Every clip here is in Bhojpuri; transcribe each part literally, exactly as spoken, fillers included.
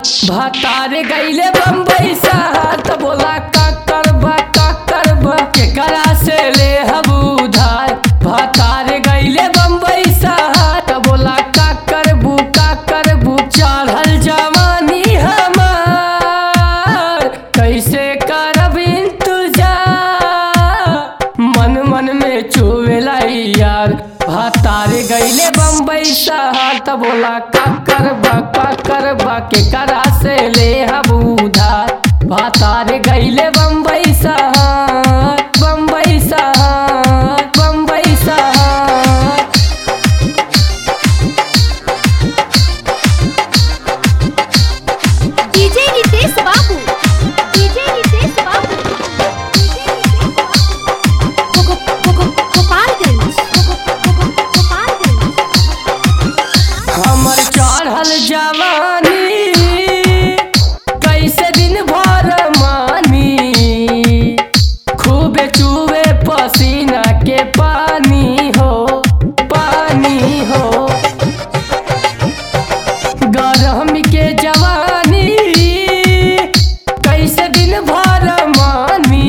भातार गईले बम्बई शहर त बोला का करबा का करबा केकरा से ले हब उधार। भातार गईले बम्बई शहर त बोला का करबू का करबू चढ़ल जवानी हमार कैसे करब इंतजार मन मन में चुवेला यार। भातार गईले बम्बई शहर त बोला का करबा का करबा केकरा से ले हब उधार। भातार गईले बम्बई शहर बम्बई शहर बम्बई शहर। डीजे रितेश बाबू डीजे रितेश बाबू गोपालगंज गोपालगंज। हमर चढ़ल जवानी कैसे दिन भर मानी खूबे चुवे पसीना के पानी हो पानी हो। गरम के जवानी कैसे दिन भर मानी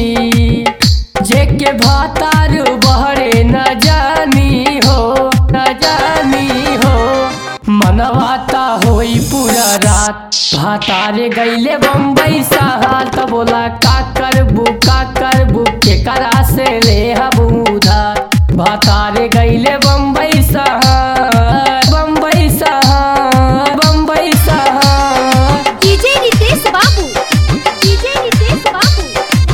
जेके भातार बहरे न जानी हो न जानी हो। मनवाता होई पूरा रात भातार गईले बम्बई शहर त बोला का करबू का करबू केकरा से ले हब उधार। भातार गईले बम्बई शहर बम्बई शहर बम्बई शहर। डीजे रितेश बाबू डीजे रितेश बाबू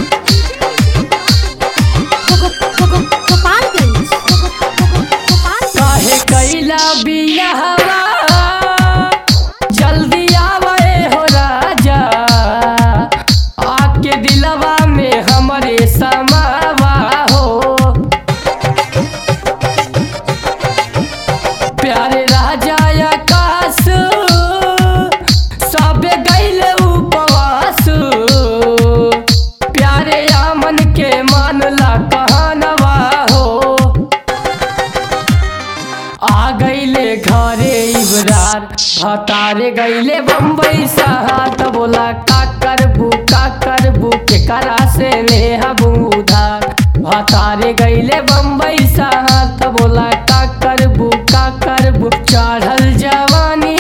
गोपालगंज गोपालगंज। काहे कैला बियाहवा जल्दी आवे हो राजा आके दिलवा में हमरे समावा हो। प्यारे राजा आकाश सबे गईले उपवास प्यारे आमन के मानला कहनवा हो। आ गईले घरे इबरार भातार गईले बम्बई शहर त बोला का करबू का करबू केकरा से ले हब उधार। भातार गईले बम्बई शहर त बोला का करबू का करबू चढ़ल जवानी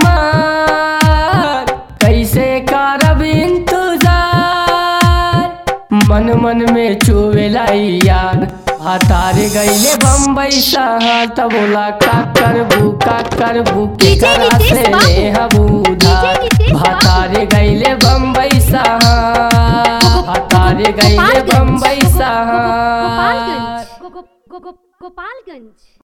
हमार कैसे करब इंतजार मन मन में चुवेला यार। भातार गईले बम्बई शहर त बोला का करबू का करबू केकरा से ले हब उधार। भातार गईले बम्बई शहर भातार गईले बम्बई शहर गोपालगंज।